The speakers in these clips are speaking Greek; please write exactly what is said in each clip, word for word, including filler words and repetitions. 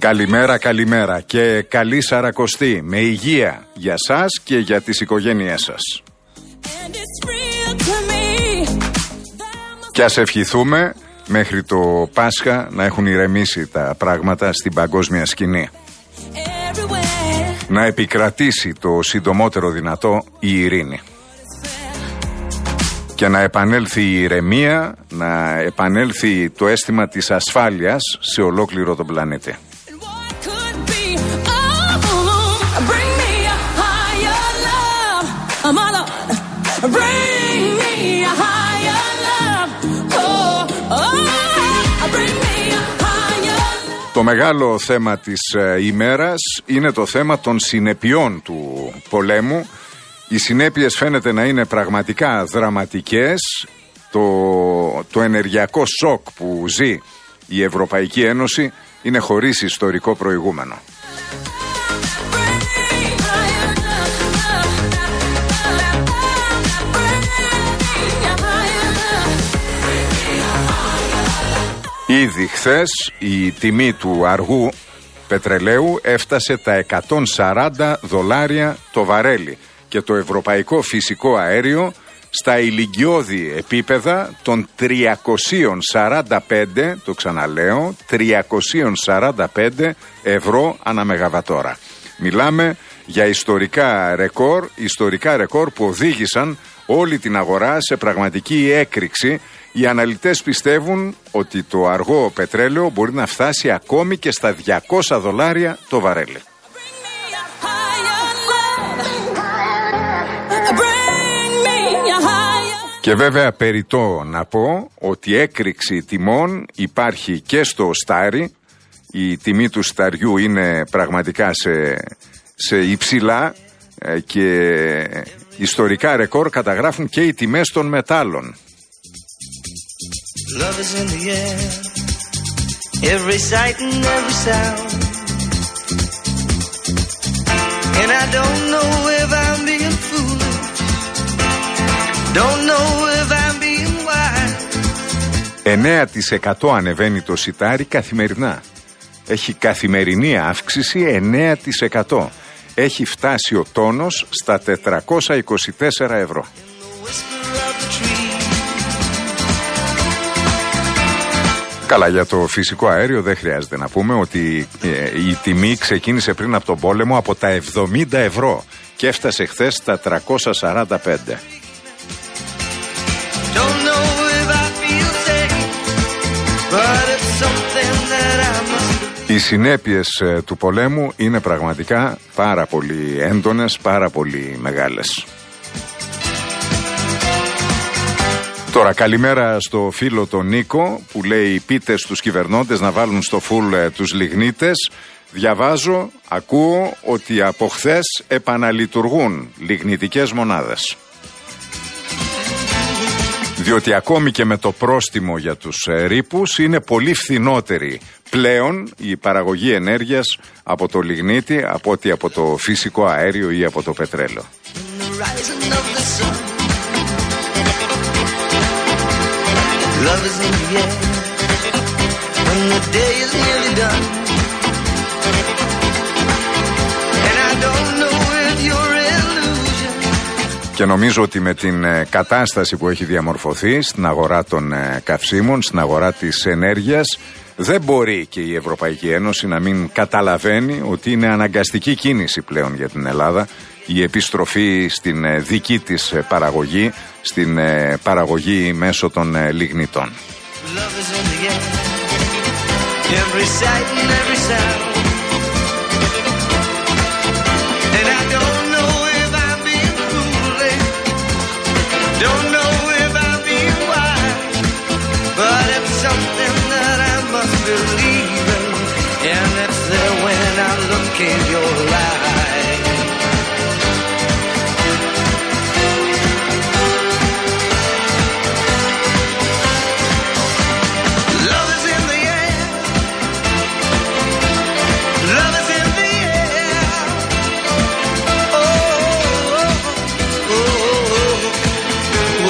Καλημέρα, καλημέρα και καλή Σαρακοστή με υγεία για σας και για τις οικογένειές σας. Και ας ευχηθούμε μέχρι το Πάσχα να έχουν ηρεμήσει τα πράγματα στην παγκόσμια σκηνή. Να επικρατήσει το συντομότερο δυνατό η ειρήνη. Και να επανέλθει η ηρεμία, να επανέλθει το αίσθημα της ασφάλειας σε ολόκληρο τον πλανήτη. Το μεγάλο θέμα της ε, ημέρας είναι το θέμα των συνεπειών του πολέμου. Οι συνέπειες φαίνεται να είναι πραγματικά δραματικές. Το, το ενεργειακό σοκ που ζει η Ευρωπαϊκή Ένωση είναι χωρίς ιστορικό προηγούμενο. Ήδη χθες η τιμή του αργού πετρελαίου έφτασε τα εκατόν σαράντα δολάρια το βαρέλι και το ευρωπαϊκό φυσικό αέριο στα ηλικιώδη επίπεδα των τριακόσια σαράντα πέντε, το ξαναλέω, τριακόσια σαράντα πέντε ευρώ ανά μεγαβατόρα. Μιλάμε για ιστορικά ρεκόρ, ιστορικά ρεκόρ που οδήγησαν όλη την αγορά σε πραγματική έκρηξη. Οι αναλυτές πιστεύουν ότι το αργό πετρέλαιο μπορεί να φτάσει ακόμη και στα διακόσια δολάρια το βαρέλι. Και βέβαια περιττό να πω ότι έκρηξη τιμών υπάρχει και στο στάρι. Η τιμή του σταριού είναι πραγματικά σε, σε υψηλά και ιστορικά ρεκόρ καταγράφουν και οι τιμές των μετάλλων. Love is in the air, every sight and every sound. And I don't know if I'm being foolish, don't know if I'm being wise. εννέα τοις εκατό ανεβαίνει το σιτάρι καθημερινά. Έχει καθημερινή αύξηση εννέα τοις εκατό. Έχει φτάσει ο τόνος στα τετρακόσια είκοσι τέσσερα ευρώ. Καλά, για το φυσικό αέριο δεν χρειάζεται να πούμε ότι ε, η τιμή ξεκίνησε πριν από τον πόλεμο από τα εβδομήντα ευρώ και έφτασε χθες στα τριακόσια σαράντα πέντε. Οι συνέπειες ε, του πολέμου είναι πραγματικά πάρα πολύ έντονες, πάρα πολύ μεγάλες. Τώρα καλημέρα στο φίλο τον Νίκο που λέει πείτε στους κυβερνώντες να βάλουν στο φουλ ε, τους λιγνίτες. Διαβάζω, ακούω ότι από χθες επαναλειτουργούν λιγνητικές μονάδες. Διότι ακόμη και με το πρόστιμο για τους ε, ρήπους είναι πολύ φθηνότερη πλέον η παραγωγή ενέργειας από το λιγνίτη από ότι από το φυσικό αέριο ή από το πετρέλαιο. Love is in the air when the day is nearly done. And I don't know if you're illusion. Και νομίζω ότι με την ε, κατάσταση που έχει διαμορφωθεί στην αγορά των ε, καυσίμων, στην αγορά της ενέργειας, δεν μπορεί και η Ευρωπαϊκή Ένωση να μην καταλαβαίνει ότι είναι αναγκαστική κίνηση πλέον για την Ελλάδα η επιστροφή στην ε, δική της ε, παραγωγή, στην ε, παραγωγή μέσω των ε, λιγνητών.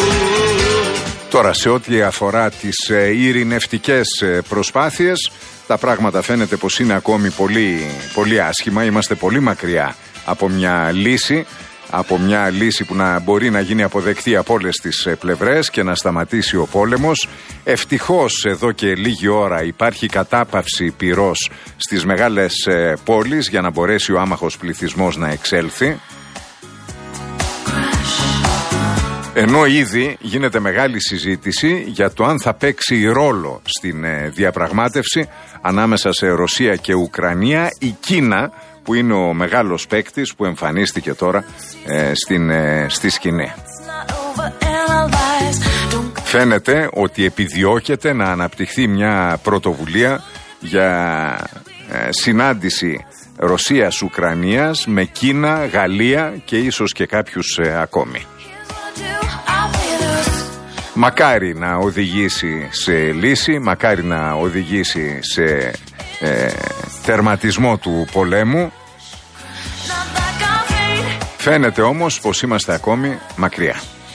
Τώρα σε ό,τι αφορά τις ε, ειρηνευτικές ε, προσπάθειες, τα πράγματα φαίνεται πως είναι ακόμη πολύ, πολύ άσχημα. Είμαστε πολύ μακριά από μια λύση, από μια λύση που να μπορεί να γίνει αποδεκτή από όλες τις πλευρές και να σταματήσει ο πόλεμος. Ευτυχώς εδώ και λίγη ώρα υπάρχει κατάπαυση πυρός στις μεγάλες πόλεις για να μπορέσει ο άμαχος πληθυσμός να εξέλθει. Ενώ ήδη γίνεται μεγάλη συζήτηση για το αν θα παίξει ρόλο στην διαπραγμάτευση ανάμεσα σε Ρωσία και Ουκρανία η Κίνα, που είναι ο μεγάλος παίκτης που εμφανίστηκε τώρα ε, στην, ε, στη σκηνή. Φαίνεται ότι επιδιώκεται να αναπτυχθεί μια πρωτοβουλία για ε, συνάντηση Ρωσίας-Ουκρανίας με Κίνα, Γαλλία και ίσως και κάποιους ε, ακόμη. Μακάρι να οδηγήσει σε λύση, μακάρι να οδηγήσει σε ε, τερματισμό του πολέμου. Φαίνεται όμως πως είμαστε ακόμη μακριά.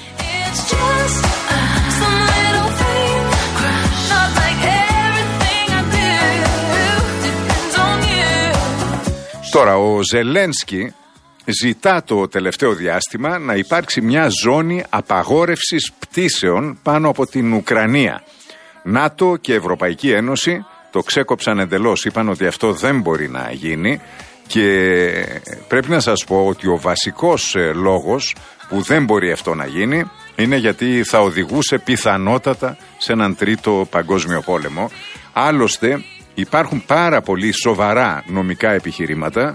Τώρα ο Ζελένσκι ζητά το τελευταίο διάστημα να υπάρξει μια ζώνη απαγόρευσης πτήσεων πάνω από την Ουκρανία. ΝΑΤΟ και Ευρωπαϊκή Ένωση το ξέκοψαν εντελώς, είπαν ότι αυτό δεν μπορεί να γίνει και πρέπει να σας πω ότι ο βασικός λόγος που δεν μπορεί αυτό να γίνει είναι γιατί θα οδηγούσε πιθανότατα σε έναν τρίτο παγκόσμιο πόλεμο. Άλλωστε υπάρχουν πάρα πολύ σοβαρά νομικά επιχειρήματα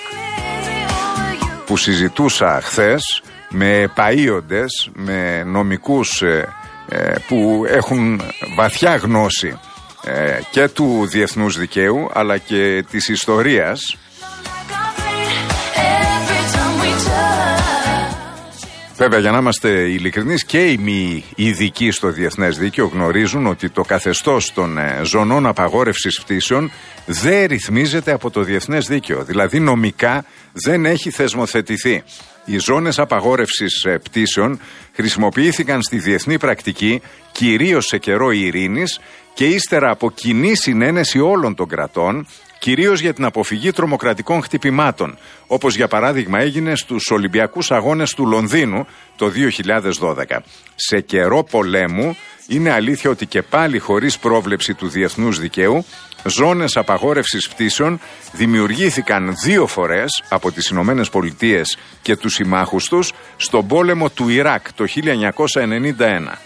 που συζητούσα χθες με παΐοντες, με νομικούς ε, ε, που έχουν βαθιά γνώση ε, και του διεθνούς δικαίου αλλά και της ιστορίας. Βέβαια, για να είμαστε ειλικρινείς, και οι μη ειδικοί στο διεθνές δίκαιο γνωρίζουν ότι το καθεστώς των ε, ζωνών απαγόρευσης πτήσεων δεν ρυθμίζεται από το διεθνές δίκαιο. Δηλαδή νομικά δεν έχει θεσμοθετηθεί. Οι ζώνες απαγόρευσης ε, πτήσεων χρησιμοποιήθηκαν στη διεθνή πρακτική κυρίως σε καιρό ειρήνης και ύστερα από κοινή συνένεση όλων των κρατών, κυρίως για την αποφυγή τρομοκρατικών χτυπημάτων, όπως για παράδειγμα έγινε στους Ολυμπιακούς Αγώνες του Λονδίνου το δύο χιλιάδες δώδεκα. Σε καιρό πολέμου είναι αλήθεια ότι και πάλι χωρίς πρόβλεψη του διεθνούς δικαίου, ζώνες απαγόρευσης πτήσεων δημιουργήθηκαν δύο φορές από τις Ηνωμένες Πολιτείες και τους συμμάχους τους στον πόλεμο του Ιράκ το χίλια εννιακόσια ενενήντα ένα.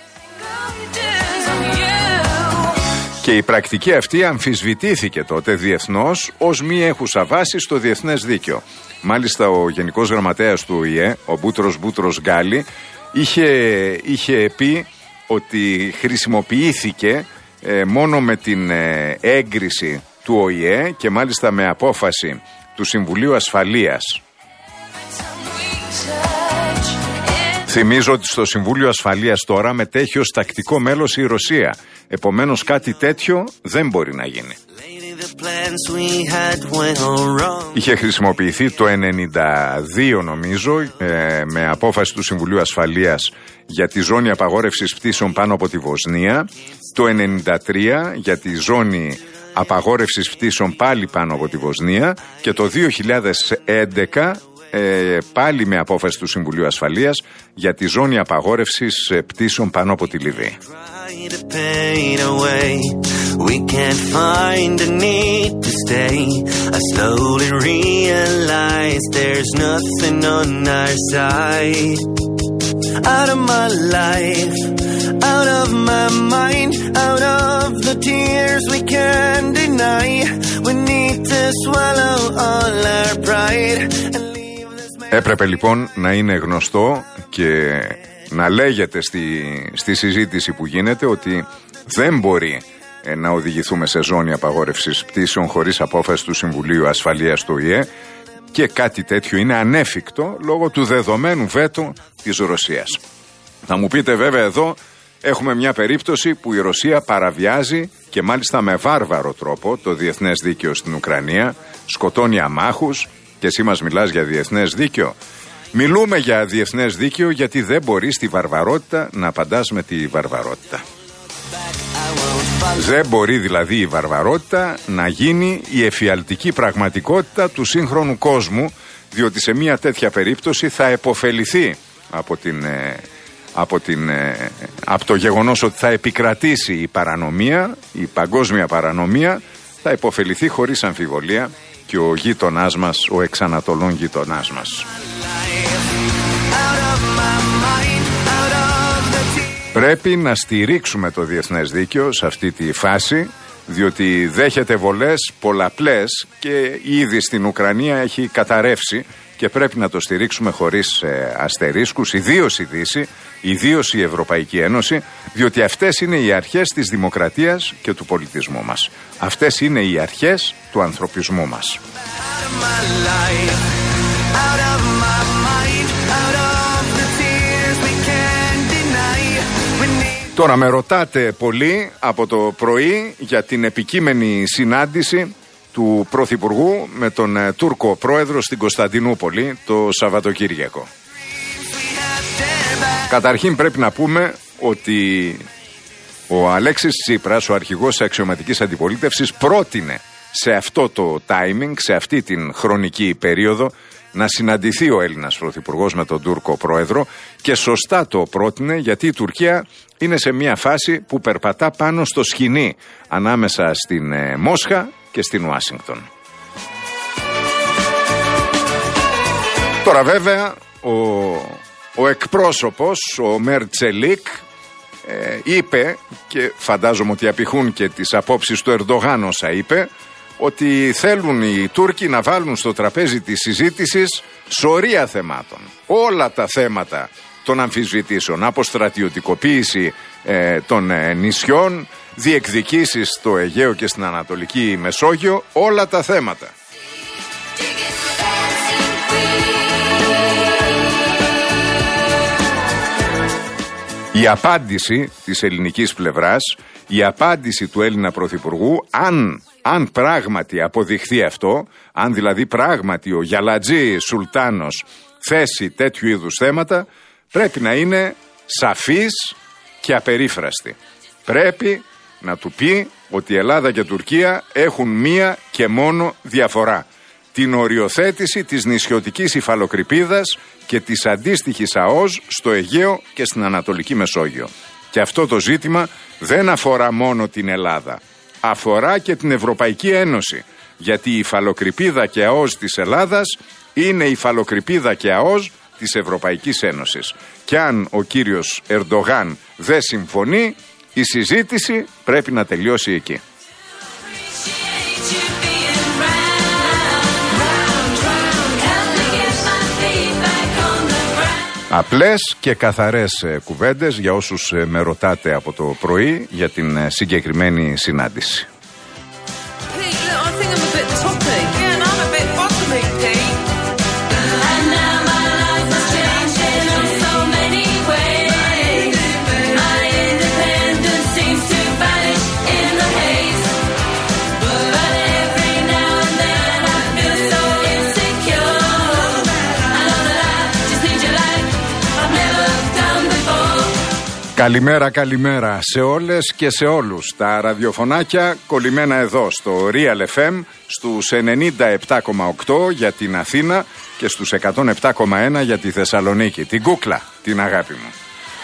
Και η πρακτική αυτή αμφισβητήθηκε τότε διεθνώς ως μη έχουσα βάση στο διεθνές δίκαιο. Μάλιστα ο Γενικός Γραμματέας του Ο Η Ε, ο Μπούτρος Μπούτρος Γκάλι, είχε, είχε πει ότι χρησιμοποιήθηκε ε, μόνο με την ε, έγκριση του Ο Η Ε και μάλιστα με απόφαση του Συμβουλίου Ασφαλείας. Θυμίζω ότι στο Συμβούλιο Ασφαλείας τώρα μετέχει ως τακτικό μέλος η Ρωσία. Επομένως κάτι τέτοιο δεν μπορεί να γίνει. Είχε χρησιμοποιηθεί το ενενήντα δύο νομίζω ε, με απόφαση του Συμβουλίου Ασφαλείας για τη ζώνη απαγόρευσης πτήσεων πάνω από τη Βοσνία, το ενενήντα τρία για τη ζώνη απαγόρευσης πτήσεων πάλι πάνω από τη Βοσνία και το δύο χιλιάδες έντεκα Ε, πάλι με απόφαση του Συμβουλίου Ασφαλείας για τη ζώνη απαγόρευσης ε, πτήσεων πάνω από τη Λιβύη. Out of my life, out of my mind, out of the tears we can't deny. We need to swallow all our pride. Έπρεπε λοιπόν να είναι γνωστό και να λέγεται στη, στη συζήτηση που γίνεται ότι δεν μπορεί ε, να οδηγηθούμε σε ζώνη απαγόρευσης πτήσεων χωρίς απόφαση του Συμβουλίου Ασφαλείας του Ο Η Ε και κάτι τέτοιο είναι ανέφικτο λόγω του δεδομένου βέτο της Ρωσίας. Θα μου πείτε βέβαια εδώ έχουμε μια περίπτωση που η Ρωσία παραβιάζει και μάλιστα με βάρβαρο τρόπο το διεθνές δίκαιο στην Ουκρανία, σκοτώνει αμάχους και εσύ μας μιλάς για διεθνές δίκαιο. Μιλούμε για διεθνές δίκαιο γιατί δεν μπορεί στη βαρβαρότητα να απαντάς με τη βαρβαρότητα. Δεν μπορεί δηλαδή η βαρβαρότητα να γίνει η εφιαλτική πραγματικότητα του σύγχρονου κόσμου, διότι σε μια τέτοια περίπτωση θα επωφεληθεί από, την, από, την, από το γεγονός ότι θα επικρατήσει η παρανομία, η παγκόσμια παρανομία, θα επωφεληθεί χωρίς αμφιβολία και ο γείτονάς μας, ο εξανατολών γείτονάς μας. Πρέπει να στηρίξουμε το διεθνές δίκαιο σε αυτή τη φάση, διότι δέχεται βολές πολλαπλές και ήδη στην Ουκρανία έχει καταρρεύσει και πρέπει να το στηρίξουμε χωρίς ε, αστερίσκους, ιδίως η Δύση, ιδίως η Ευρωπαϊκή Ένωση, διότι αυτές είναι οι αρχές της δημοκρατίας και του πολιτισμού μας. Αυτές είναι οι αρχές του ανθρωπισμού μας. Τώρα με ρωτάτε πολύ από το πρωί για την επικείμενη συνάντηση του Πρωθυπουργού με τον ε, Τούρκο πρόεδρο στην Κωνσταντινούπολη το Σαββατοκύριακο. Καταρχήν πρέπει να πούμε ότι ο Αλέξης Τσίπρας, ο αρχηγός της αξιωματικής αντιπολίτευσης, πρότεινε σε αυτό το timing, σε αυτή την χρονική περίοδο, να συναντηθεί ο Έλληνας Πρωθυπουργός με τον Τούρκο πρόεδρο, και σωστά το πρότεινε, γιατί η Τουρκία είναι σε μια φάση που περπατά πάνω στο σκηνή ανάμεσα στην ε, Μόσχα και στην Ουάσιγκτον. Τώρα βέβαια ο, ο εκπρόσωπος, ο Μέρτσελικ, ε, είπε, και φαντάζομαι ότι απηχούν και τις απόψεις του Ερντογάν όσα είπε, ότι θέλουν οι Τούρκοι να βάλουν στο τραπέζι της συζήτησης σωρία θεμάτων. Όλα τα θέματα των αμφισβητήσεων, από στρατιωτικοποίηση ε, των ε, νησιών, διεκδικήσεις στο Αιγαίο και στην Ανατολική Μεσόγειο, όλα τα θέματα. Η απάντηση της ελληνικής πλευράς, η απάντηση του Έλληνα Πρωθυπουργού, αν, αν πράγματι αποδειχθεί αυτό, αν δηλαδή πράγματι ο Γιαλατζή Σουλτάνος θέσει τέτοιου είδους θέματα, πρέπει να είναι σαφής και απερίφραστη. Πρέπει να του πει ότι η Ελλάδα και η Τουρκία έχουν μία και μόνο διαφορά: την οριοθέτηση της νησιωτικής υφαλοκρηπίδας και της αντίστοιχης ΑΟΣ στο Αιγαίο και στην Ανατολική Μεσόγειο. Και αυτό το ζήτημα δεν αφορά μόνο την Ελλάδα, αφορά και την Ευρωπαϊκή Ένωση, γιατί η υφαλοκρηπίδα και ΑΟΣ της Ελλάδας είναι η υφαλοκρηπίδα και ΑΟΣ της Ευρωπαϊκής Ένωσης. Και αν ο κύριος Ερντογάν δεν συμφωνεί, η συζήτηση πρέπει να τελειώσει εκεί. Απλές και καθαρές κουβέντες για όσους με ρωτάτε από το πρωί για την συγκεκριμένη συνάντηση. Καλημέρα, καλημέρα σε όλες και σε όλους. Τα ραδιοφωνάκια κολλημένα εδώ στο Real εφ εμ στους ενενήντα επτά κόμμα οκτώ για την Αθήνα και στους εκατόν επτά κόμμα ένα για τη Θεσσαλονίκη. Την κούκλα, την αγάπη μου.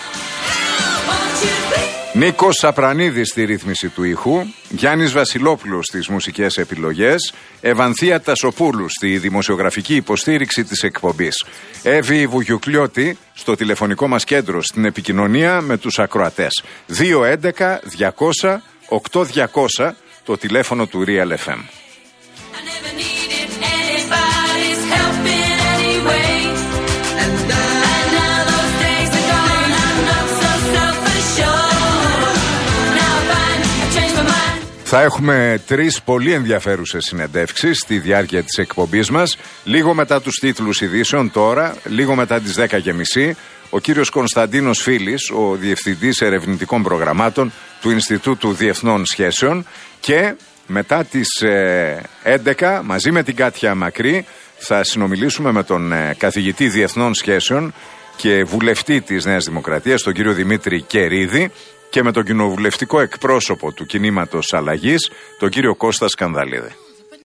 Νίκος Σαπρανίδης στη ρύθμιση του ήχου, Γιάννης Βασιλόπουλος στις μουσικές επιλογές, Ευανθία Τασοπούλου στη δημοσιογραφική υποστήριξη της εκπομπής, Εύη Βουγιουκλιώτη στο τηλεφωνικό μας κέντρο στην επικοινωνία με τους ακροατές. δύο έντεκα διακόσια οκτώ διακόσια το τηλέφωνο του Real εφ εμ. Θα έχουμε τρεις πολύ ενδιαφέρουσες συνεντεύξεις στη διάρκεια της εκπομπής μας. Λίγο μετά τους τίτλους ειδήσεων τώρα, λίγο μετά τις δέκα και μισή, ο κύριος Κωνσταντίνος Φίλης, ο Διευθυντής Ερευνητικών Προγραμμάτων του Ινστιτούτου Διεθνών Σχέσεων, και μετά τις ε, έντεκα, μαζί με την Κάτια Μακρύ, θα συνομιλήσουμε με τον ε, καθηγητή Διεθνών Σχέσεων και βουλευτή της Νέας Δημοκρατίας, τον κύριο Δημήτρη Κερίδη, και με τον κοινοβουλευτικό εκπρόσωπο του κινήματος Αλλαγής, τον κύριο Κώστα Σκανδαλίδη.